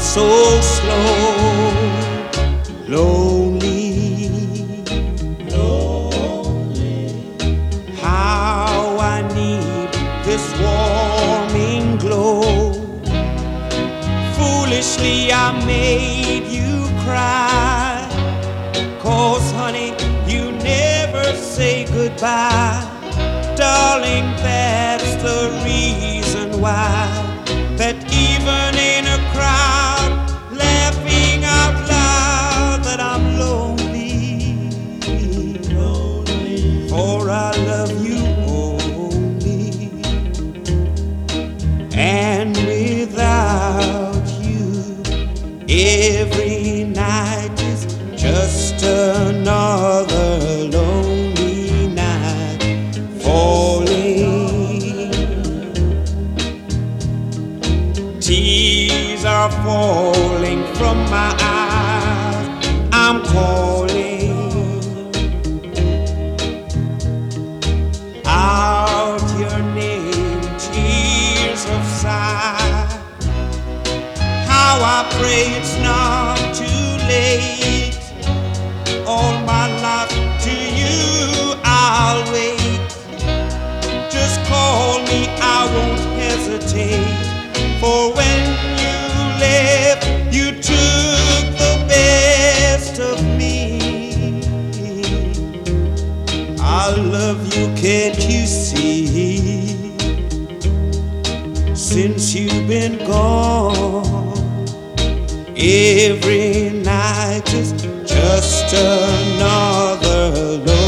so slow, lonely, lonely. How I need this warming glow. Foolishly I made you cry, 'cause honey, you never say goodbye. Darling, that's the reason why, that even in a crowd laughing out loud, that I'm lonely, lonely. For I love you only, and without you every night is just another lonely night falling. Tears are falling from my eyes. I'm calling out your name, tears of sigh. How I pray it's not too late. All my life to you I'll wait. Just call me, I won't hesitate. For when you left, you took the best of me. I love you, can't you see? Since you've been gone, every night is just another love.